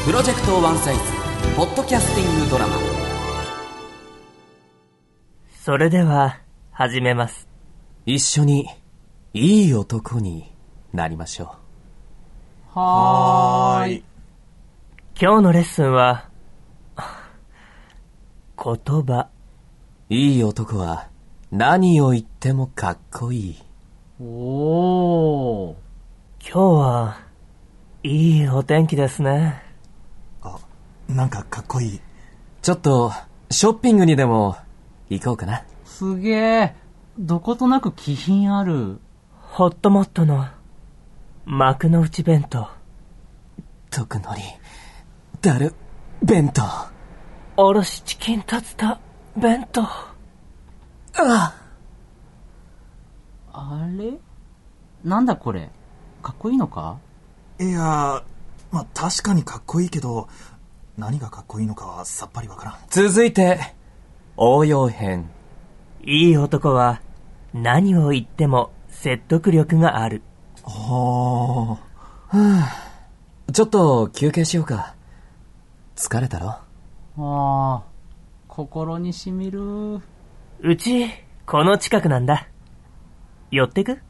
プロジェクトワンサイズポッドキャスティングドラマ。 それでは始めます。 一緒にいい男になりましょう。はーい。 今日のレッスンは言葉。 いい男は何を言ってもかっこいい。 おー。 今日はいいお天気ですね。 なんかかっこいい。 ちょっとショッピングにでも行こうかな。 すげえ。どことなく気品ある。 ホットモットの幕の内弁当。 特のりダル弁当。 おろしチキンタツタ弁当。 あれなんだこれ、かっこいいのか？ いや、確かにかっこいいけど、何がかっこいいのかはさっぱりわからん。 続いて応用編。 いい男は何を言っても説得力がある。 はあ、ちょっと休憩しようか。疲れたろ？ ああ、心にしみる。 うちこの近くなんだ。寄ってく？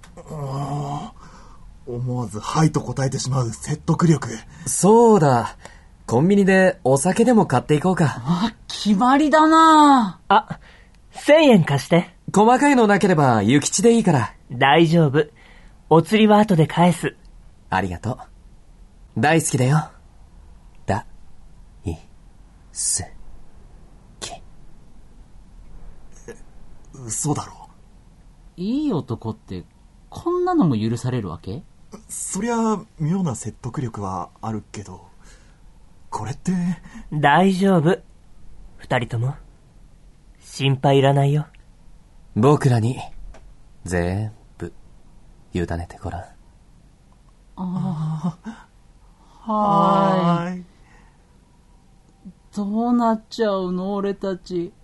思わずはいと答えてしまう説得力。 そうだ、コンビニでお酒でも買っていこうか。 決まりだな。 1000円貸して。 細かいのなければ諭吉でいいから。 大丈夫、お釣りは後で返す。 ありがとう。大好きだよ。好き。 嘘だろ。 いい男ってこんなのも許されるわけ？ そりゃ妙な説得力はあるけど、これって大丈夫、二人とも心配いらないよ。 僕らに全部委ねてごらん。 はーい。どうなっちゃうの俺たち。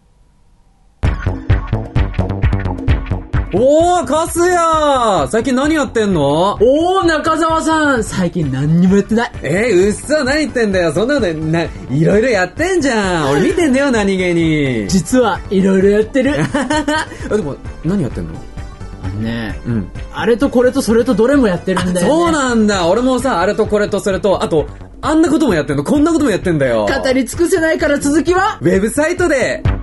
おー、カスヤ最近何やってんの？ おー、中澤さん最近何にもやってない。 うっそ、何言ってんだよ。そんなのいろいろやってんじゃん。俺見てんだよ、何気に。 実はいろいろやってる。 でも、何やってんの？ あれとこれとそれとどれもやってるんだよね。 そうなんだ。俺もさ、あれとこれとそれと、あと、あんなこともやってんの、こんなこともやってんだよ。 語り尽くせないから続きはウェブサイトで。